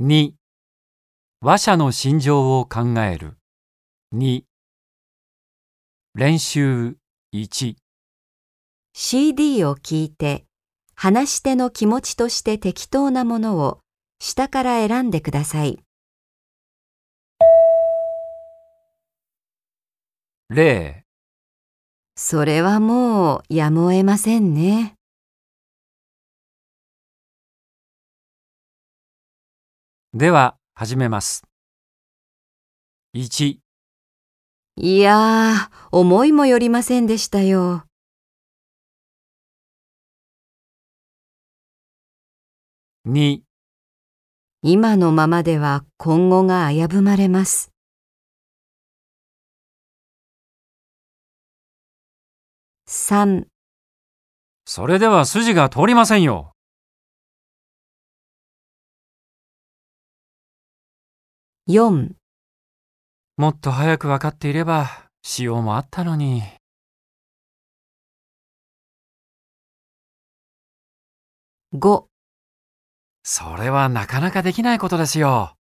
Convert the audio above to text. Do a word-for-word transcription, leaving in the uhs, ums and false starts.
に、話者の心情を考える。に、練習いち。 シーディー を聞いて、話し手の気持ちとして適当なものを下から選んでください。 例、 それはもうやむを得ませんね。 では始めます。いち、 いやー、思いもよりませんでしたよ。 に、 今のままでは今後が危ぶまれます。さん、 それでは筋が通りませんよ。 よん、 もっと早く分かっていれば、しようもあったのに。 ご、 それはなかなかできないことですよ。